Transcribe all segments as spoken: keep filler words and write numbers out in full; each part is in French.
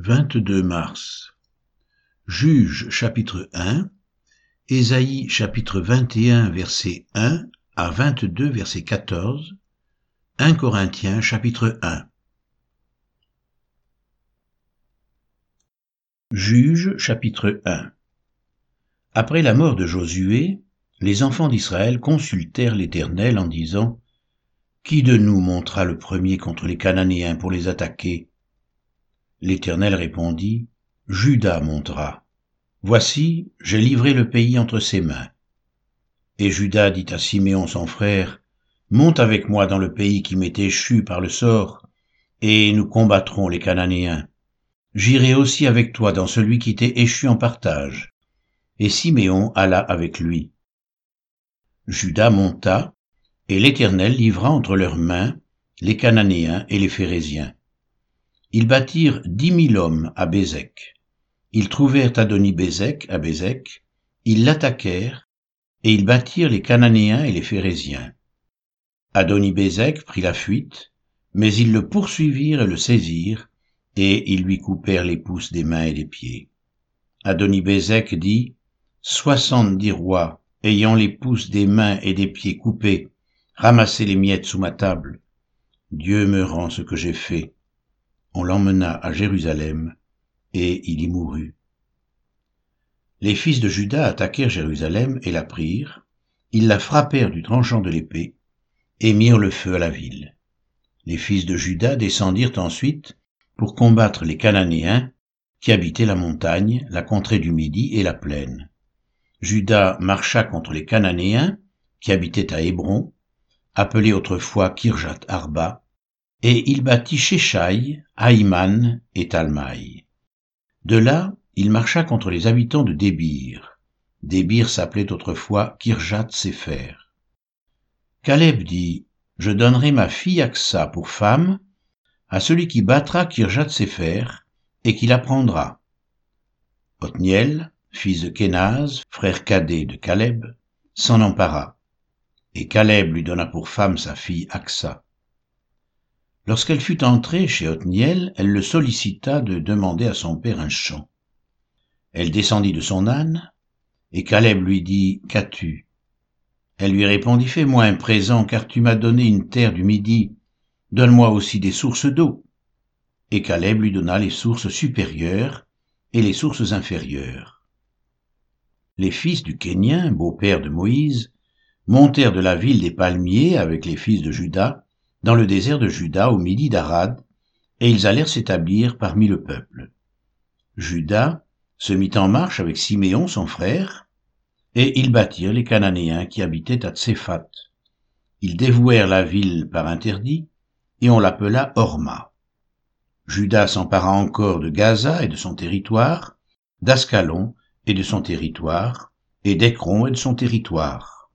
vingt-deux mars. Juges chapitre un, Ésaïe chapitre vingt et un verset un à vingt-deux verset quatorze, un Corinthiens chapitre un. Juges chapitre un. Après la mort de Josué, les enfants d'Israël consultèrent l'Éternel en disant : Qui de nous montera le premier contre les Cananéens pour les attaquer ? L'Éternel répondit : Juda montera. Voici, j'ai livré le pays entre ses mains. Et Juda dit à Siméon son frère : Monte avec moi dans le pays qui m'est échu par le sort, et nous combattrons les Cananéens. J'irai aussi avec toi dans celui qui t'est échu en partage. Et Siméon alla avec lui. Juda monta, et l'Éternel livra entre leurs mains les Cananéens et les Phéréziens. Ils bâtirent dix mille hommes à Bézek. Ils trouvèrent Adoni-Bézek à Bézek, ils l'attaquèrent, et ils battirent les Cananéens et les Phéréziens. Adoni-Bézek prit la fuite, mais ils le poursuivirent et le saisirent, et ils lui coupèrent les pouces des mains et des pieds. Adoni-Bézek dit : Soixante-dix rois, ayant les pouces des mains et des pieds coupés, ramassez les miettes sous ma table. Dieu me rend ce que j'ai fait. On l'emmena à Jérusalem, et il y mourut. Les fils de Juda attaquèrent Jérusalem et la prirent, ils la frappèrent du tranchant de l'épée, et mirent le feu à la ville. Les fils de Juda descendirent ensuite pour combattre les Cananéens, qui habitaient la montagne, la contrée du Midi et la plaine. Juda marcha contre les Cananéens, qui habitaient à Hébron, appelé autrefois Kirjat Arba, et il bâtit Shéshaï, Aïman et Talmaï. De là, il marcha contre les habitants de Débir. Débir s'appelait autrefois Kirjat Sépher. Caleb dit : Je donnerai ma fille Aksa pour femme à celui qui battra Kirjat Sépher et qui la prendra. Othniel, fils de Kénaz, frère cadet de Caleb, s'en empara, et Caleb lui donna pour femme sa fille Aksa. Lorsqu'elle fut entrée chez Othniel, elle le sollicita de demander à son père un champ. Elle descendit de son âne, et Caleb lui dit : Qu'as-tu ? Elle lui répondit : Fais-moi un présent, car tu m'as donné une terre du Midi. Donne-moi aussi des sources d'eau. Et Caleb lui donna les sources supérieures et les sources inférieures. Les fils du Kénien, beau-père de Moïse, montèrent de la ville des palmiers avec les fils de Juda, dans le désert de Juda au midi d'Arad, et ils allèrent s'établir parmi le peuple. Juda se mit en marche avec Siméon son frère, et ils battirent les Cananéens qui habitaient à Tséphat. Ils dévouèrent la ville par interdit, et on l'appela Horma. Juda s'empara encore de Gaza et de son territoire, d'Ascalon et de son territoire, et d'Écron et de son territoire.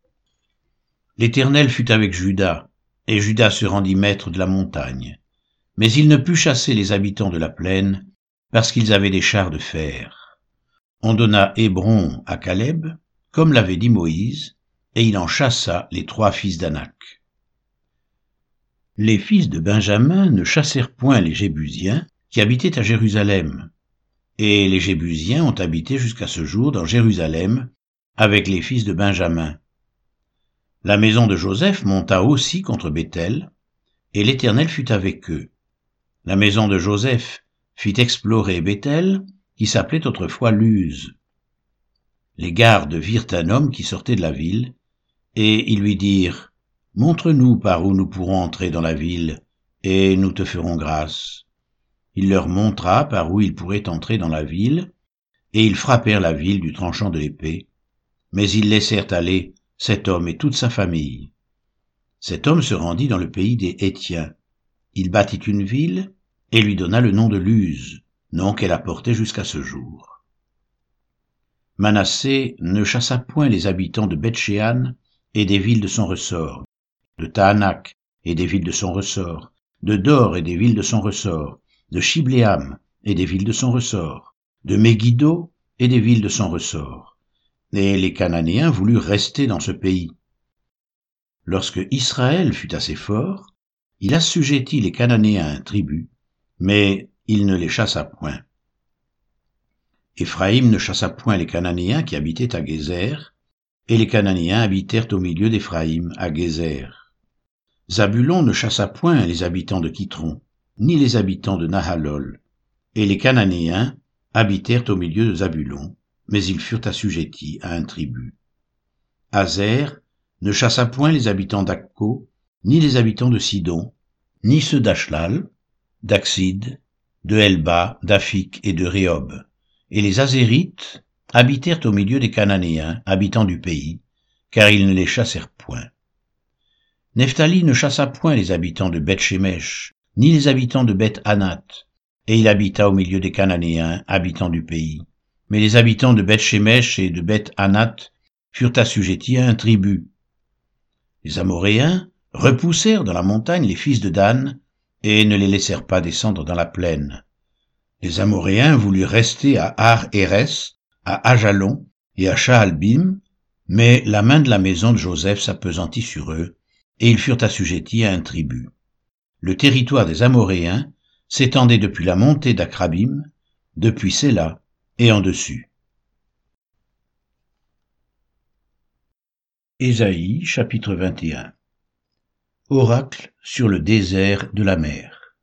L'Éternel fut avec Juda, et Juda se rendit maître de la montagne. Mais il ne put chasser les habitants de la plaine, parce qu'ils avaient des chars de fer. On donna Hébron à Caleb, comme l'avait dit Moïse, et il en chassa les trois fils d'Anak. Les fils de Benjamin ne chassèrent point les Jébusiens, qui habitaient à Jérusalem. Et les Jébusiens ont habité jusqu'à ce jour dans Jérusalem, avec les fils de Benjamin. La maison de Joseph monta aussi contre Béthel, et l'Éternel fut avec eux. La maison de Joseph fit explorer Béthel, qui s'appelait autrefois Luz. Les gardes virent un homme qui sortait de la ville, et ils lui dirent : Montre-nous par où nous pourrons entrer dans la ville, et nous te ferons grâce. Il leur montra par où ils pourraient entrer dans la ville, et ils frappèrent la ville du tranchant de l'épée, mais ils laissèrent aller cet homme et toute sa famille. Cet homme se rendit dans le pays des Hétiens. Il bâtit une ville et lui donna le nom de Luz, nom qu'elle a porté jusqu'à ce jour. Manassé ne chassa point les habitants de Beth-Shean et des villes de son ressort, de Tahanak et des villes de son ressort, de Dor et des villes de son ressort, de Chibléam et des villes de son ressort, de Megiddo et des villes de son ressort. Et les Cananéens voulurent rester dans ce pays. Lorsque Israël fut assez fort, il assujettit les Cananéens à un tribut, mais il ne les chassa point. Éphraïm ne chassa point les Cananéens qui habitaient à Gézer, et les Cananéens habitèrent au milieu d'Éphraïm à Gézer. Zabulon ne chassa point les habitants de Kitron, ni les habitants de Nahalol, et les Cananéens habitèrent au milieu de Zabulon, mais ils furent assujettis à un tribut. Hazer ne chassa point les habitants d'Akko, ni les habitants de Sidon, ni ceux d'Ashlal, d'Axid, de Helba, d'Afik et de Rehob. Et les Azérites habitèrent au milieu des Cananéens, habitants du pays, car ils ne les chassèrent point. Nephtali ne chassa point les habitants de Beth-Shemesh, ni les habitants de Beth-Anath, et il habita au milieu des Cananéens, habitants du pays. Mais les habitants de Beth-Shemesh et de Beth-Anath furent assujettis à un tribut. Les Amoréens repoussèrent dans la montagne les fils de Dan, et ne les laissèrent pas descendre dans la plaine. Les Amoréens voulurent rester à Ar-Hérès, à Ajalon et à Shaalbim, mais la main de la maison de Joseph s'appesantit sur eux, et ils furent assujettis à un tribut. Le territoire des Amoréens s'étendait depuis la montée d'Akrabim, depuis Séla et en dessus. Ésaïe, chapitre vingt et un. Oracle sur le désert de la mer.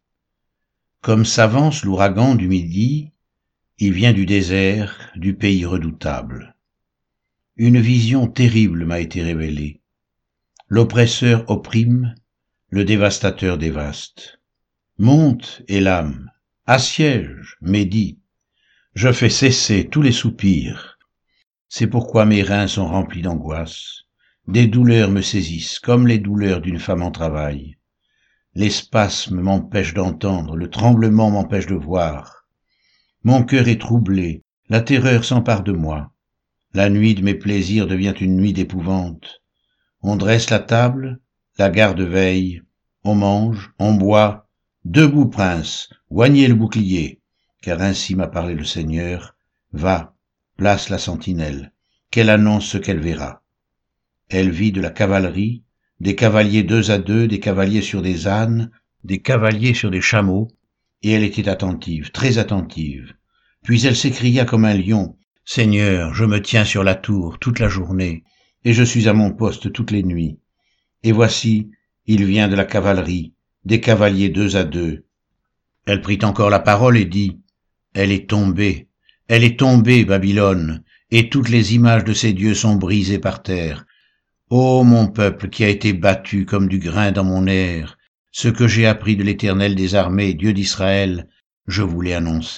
Comme s'avance l'ouragan du midi, il vient du désert, du pays redoutable. Une vision terrible m'a été révélée. L'oppresseur opprime, le dévastateur dévaste. Monte, Élam, assiège, Médie. Je fais cesser tous les soupirs. C'est pourquoi mes reins sont remplis d'angoisse. Des douleurs me saisissent, comme les douleurs d'une femme en travail. Les spasmes m'empêchent d'entendre, le tremblement m'empêche de voir. Mon cœur est troublé, la terreur s'empare de moi. La nuit de mes plaisirs devient une nuit d'épouvante. On dresse la table, la garde veille, on mange, on boit. Debout, prince, oignez le bouclier, car ainsi m'a parlé le Seigneur. Va, place la sentinelle, qu'elle annonce ce qu'elle verra. Elle vit de la cavalerie, des cavaliers deux à deux, des cavaliers sur des ânes, des cavaliers sur des chameaux, et elle était attentive, très attentive. Puis elle s'écria comme un lion, « Seigneur, je me tiens sur la tour toute la journée, et je suis à mon poste toutes les nuits. Et voici, il vient de la cavalerie, des cavaliers deux à deux. » Elle prit encore la parole et dit, « Elle est tombée, elle est tombée, Babylone, et toutes les images de ses dieux sont brisées par terre. Ô mon peuple qui a été battu comme du grain dans mon air, ce que j'ai appris de l'Éternel des armées, Dieu d'Israël, je vous l'ai annoncé. »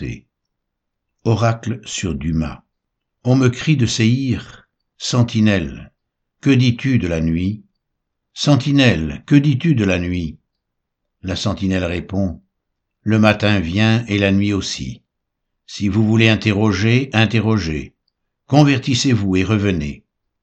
Oracle sur Duma. On me crie de Séhir, Sentinelle, que dis-tu de la nuit? Sentinelle, que dis-tu de la nuit? La sentinelle répond, le matin vient et la nuit aussi. Si vous voulez interroger, interrogez. Convertissez-vous et revenez.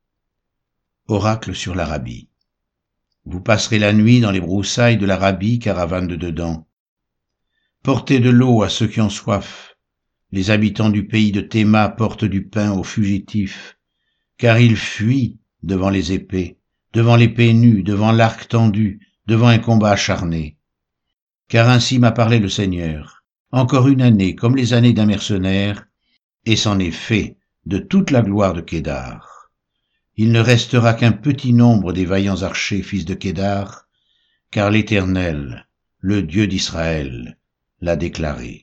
Oracle sur l'Arabie. Vous passerez la nuit dans les broussailles de l'Arabie, caravane de dedans. Portez de l'eau à ceux qui ont soif. Les habitants du pays de Théma portent du pain aux fugitifs, car ils fuient devant les épées, devant l'épée nue, devant l'arc tendu, devant un combat acharné. Car ainsi m'a parlé le Seigneur, encore une année comme les années d'un mercenaire, et c'en est fait de toute la gloire de Kédar. Il ne restera qu'un petit nombre des vaillants archers, fils de Kédar, car l'Éternel, le Dieu d'Israël, l'a déclaré.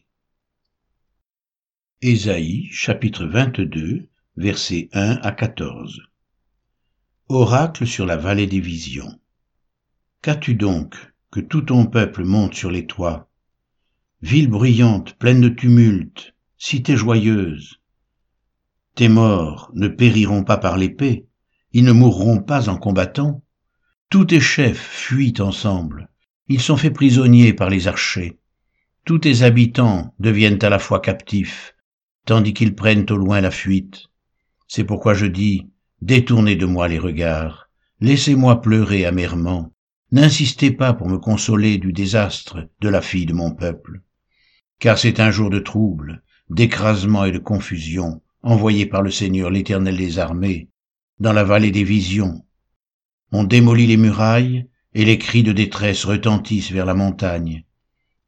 Ésaïe, chapitre vingt-deux, versets un à quatorze. Oracle sur la vallée des visions. Qu'as-tu donc, que tout ton peuple monte sur les toits? Ville bruyante, pleine de tumulte, cité joyeuse. Tes morts ne périront pas par l'épée, ils ne mourront pas en combattant. Tous tes chefs fuient ensemble, ils sont faits prisonniers par les archers. Tous tes habitants deviennent à la fois captifs, tandis qu'ils prennent au loin la fuite. C'est pourquoi je dis, détournez de moi les regards, laissez-moi pleurer amèrement, n'insistez pas pour me consoler du désastre de la fille de mon peuple. Car c'est un jour de trouble, d'écrasement et de confusion, envoyé par le Seigneur l'Éternel des armées, dans la vallée des visions. On démolit les murailles, et les cris de détresse retentissent vers la montagne.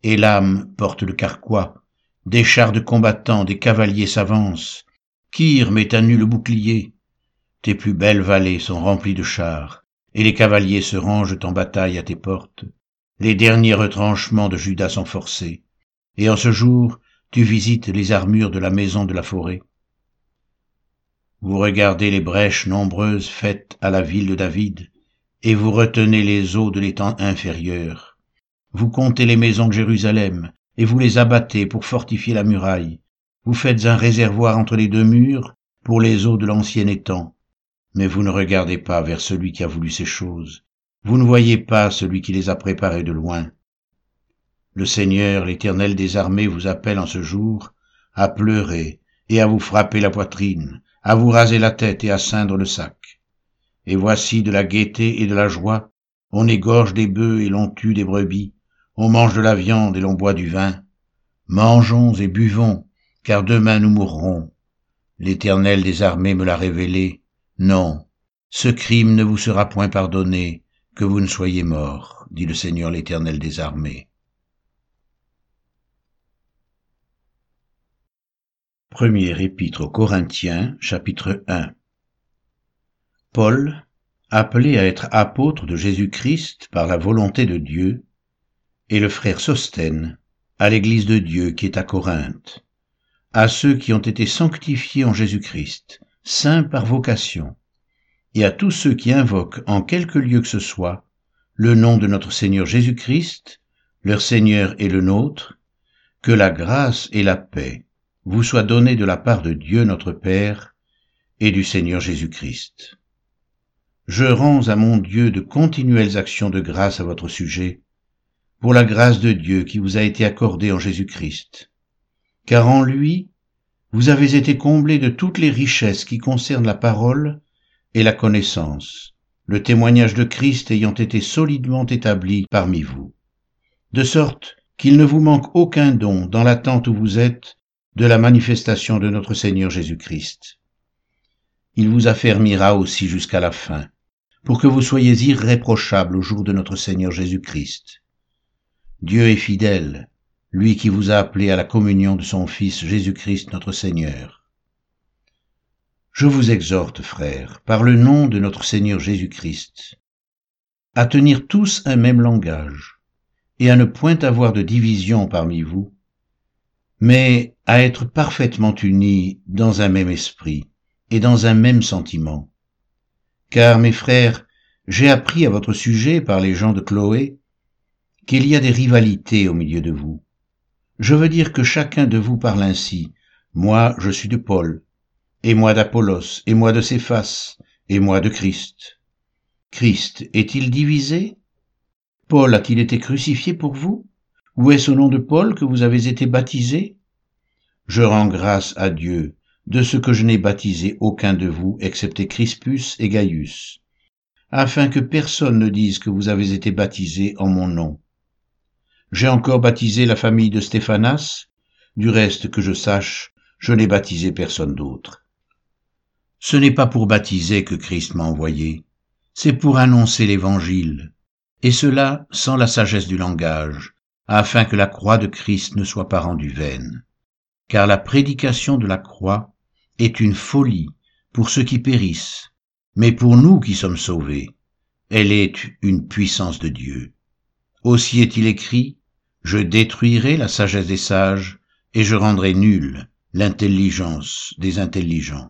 et l'âme porte le carquois. Des chars de combattants, des cavaliers s'avancent. Kyr met à nu le bouclier. Tes plus belles vallées sont remplies de chars, et les cavaliers se rangent en bataille à tes portes. Les derniers retranchements de Juda sont forcés, et en ce jour tu visites les armures de la maison de la forêt. Vous regardez les brèches nombreuses faites à la ville de David, et vous retenez les eaux de l'étang inférieur. Vous comptez les maisons de Jérusalem, et vous les abattez pour fortifier la muraille. Vous faites un réservoir entre les deux murs pour les eaux de l'ancien étang. Mais vous ne regardez pas vers celui qui a voulu ces choses. Vous ne voyez pas celui qui les a préparées de loin. Le Seigneur, l'Éternel des armées, vous appelle en ce jour à pleurer et à vous frapper la poitrine, à vous raser la tête et à ceindre le sac. Et voici de la gaieté et de la joie, on égorge des bœufs et l'on tue des brebis, on mange de la viande et l'on boit du vin. Mangeons et buvons, car demain nous mourrons. L'Éternel des armées me l'a révélé. Non, ce crime ne vous sera point pardonné, que vous ne soyez morts, dit le Seigneur l'Éternel des armées. Premier épître aux Corinthiens, chapitre un. Paul, appelé à être apôtre de Jésus-Christ par la volonté de Dieu, et le frère Sosthène, à l'église de Dieu qui est à Corinthe, à ceux qui ont été sanctifiés en Jésus-Christ, saints par vocation, et à tous ceux qui invoquent en quelque lieu que ce soit le nom de notre Seigneur Jésus-Christ, leur Seigneur et le nôtre, que la grâce et la paix vous soient données de la part de Dieu notre Père et du Seigneur Jésus-Christ. Je rends à mon Dieu de continuelles actions de grâce à votre sujet, pour la grâce de Dieu qui vous a été accordée en Jésus-Christ. Car en lui, vous avez été comblés de toutes les richesses qui concernent la parole et la connaissance, le témoignage de Christ ayant été solidement établi parmi vous, de sorte qu'il ne vous manque aucun don dans l'attente où vous êtes de la manifestation de notre Seigneur Jésus-Christ. Il vous affermira aussi jusqu'à la fin, pour que vous soyez irréprochables au jour de notre Seigneur Jésus-Christ. Dieu est fidèle, lui qui vous a appelé à la communion de son Fils Jésus-Christ notre Seigneur. Je vous exhorte, frères, par le nom de notre Seigneur Jésus-Christ, à tenir tous un même langage, et à ne point avoir de division parmi vous, mais à être parfaitement unis dans un même esprit et dans un même sentiment. Car, mes frères, j'ai appris à votre sujet par les gens de Chloé qu'il y a des rivalités au milieu de vous. Je veux dire que chacun de vous parle ainsi, moi je suis de Paul, et moi d'Apollos, et moi de Céphas, et moi de Christ. Christ est-il divisé? Paul a-t-il été crucifié pour vous? Ou est-ce au nom de Paul que vous avez été baptisés? Je rends grâce à Dieu de ce que je n'ai baptisé aucun de vous, excepté Crispus et Gaius, afin que personne ne dise que vous avez été baptisés en mon nom. J'ai encore baptisé la famille de Stéphanas, du reste que je sache, je n'ai baptisé personne d'autre. Ce n'est pas pour baptiser que Christ m'a envoyé, c'est pour annoncer l'Évangile, et cela sans la sagesse du langage, afin que la croix de Christ ne soit pas rendue vaine. Car la prédication de la croix est une folie pour ceux qui périssent, mais pour nous qui sommes sauvés, elle est une puissance de Dieu. Aussi est-il écrit, je détruirai la sagesse des sages, et je rendrai nulle l'intelligence des intelligents.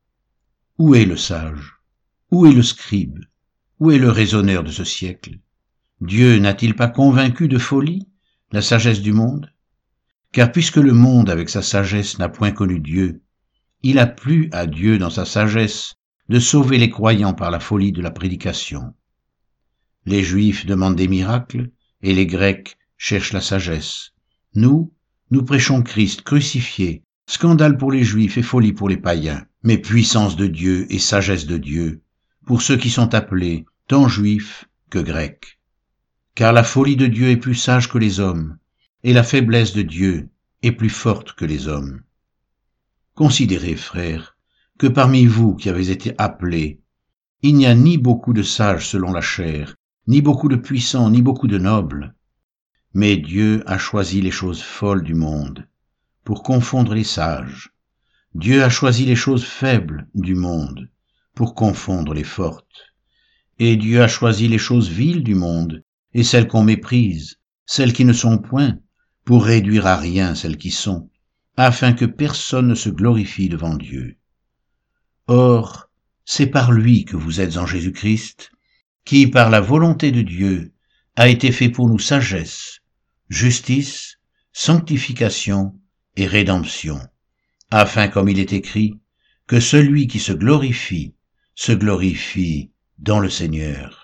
Où est le sage? Où est le scribe? Où est le raisonneur de ce siècle? Dieu n'a-t-il pas convaincu de folie la sagesse du monde? Car puisque le monde avec sa sagesse n'a point connu Dieu, il a plu à Dieu dans sa sagesse de sauver les croyants par la folie de la prédication. Les Juifs demandent des miracles, et les Grecs cherchent la sagesse. Nous, nous prêchons Christ crucifié, scandale pour les Juifs et folie pour les païens, mais puissance de Dieu et sagesse de Dieu, pour ceux qui sont appelés tant Juifs que Grecs. Car la folie de Dieu est plus sage que les hommes, et la faiblesse de Dieu est plus forte que les hommes. Considérez, frères, que parmi vous qui avez été appelés, il n'y a ni beaucoup de sages selon la chair, ni beaucoup de puissants, ni beaucoup de nobles, Mais Dieu a choisi les choses folles du monde pour confondre les sages. Dieu a choisi les choses faibles du monde pour confondre les fortes. Et Dieu a choisi les choses viles du monde et celles qu'on méprise, celles qui ne sont point, pour réduire à rien celles qui sont, afin que personne ne se glorifie devant Dieu. Or, c'est par lui que vous êtes en Jésus-Christ, qui, par la volonté de Dieu, a été fait pour nous sagesse, justice, sanctification et rédemption, afin, comme il est écrit, que celui qui se glorifie, se glorifie dans le Seigneur.